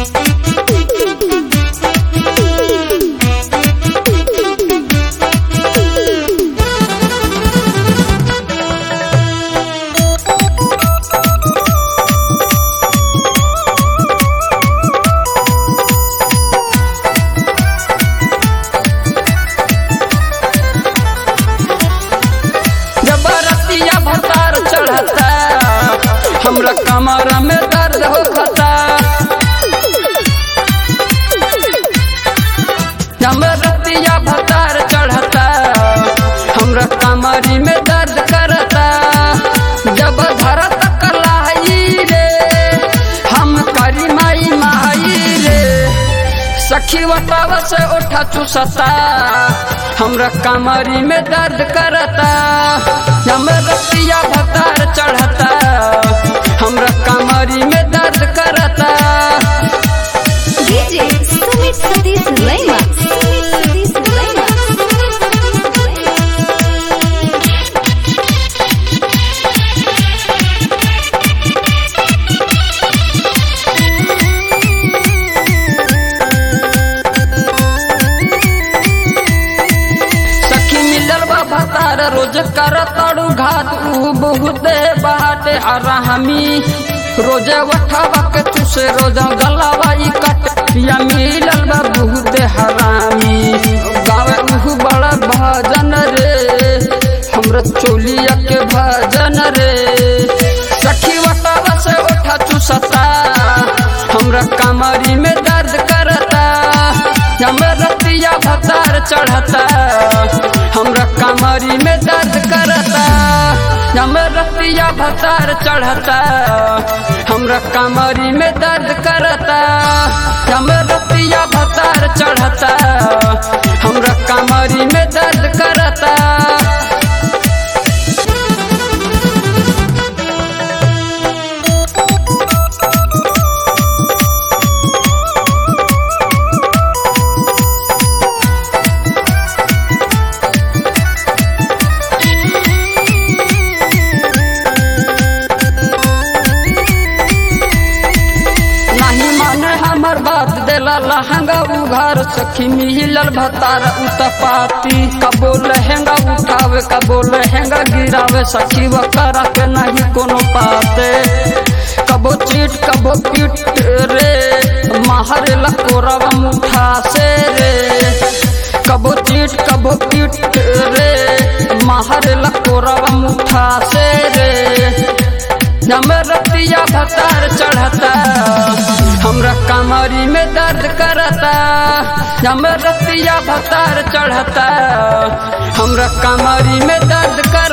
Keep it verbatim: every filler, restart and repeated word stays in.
हमरा कमर में दर्द होता, जब रतिया भतार चढ़ता हमरा कमरी में दर्द करता। जब धरत कलाई रे हम करी माई माई रे, सखी वटाव से उठा चुसता हमरा कमरी में दर्द करता। जब रतिया भतार चढ़ता हमरा कमरी में दर्द करता। डीजे सुमित सतीश लैला, सुमित सतीश लैला। सखी मिलल बा भतार रोज करताड़ू घात, ऊ बहुते बाटे हरामी रोज उठावा के तुसे रोज गलावाई कट। या मिलल बा बहुते हरामी गावे उहु बड़ा भजन रे हमरा चोलिया के भजन रे। सखी वटावा से उठा चुसता हमरा कमरी में दर्द करता। जब रतिया भतार चढ़ता हमरा कमरी में दर्द करता। जब रतिया भतार चढ़ता हमरा कमरी में दर्द करता। जब रतिया भतार चढ़ता हमरा कमरी में दर्द करता। हमर बात देला लहंगा उघार, सखी मिलल भतार उतपाती। कबो लहंगा उठावे कबो लहंगा गिरावे, सखी वकरा के नहीं कोनो पाते। कबो चीट कबो पीट रे माहर लकोरवा मुठा से रे। कबो चीट कबो पीट रे माहर लकोरवा मुठा से रे। जब रतिया भतार चढ़ता हमरा कमरी में दर्द करता। जब रतिया भतार चढ़ता हमरा कमरी में दर्द कर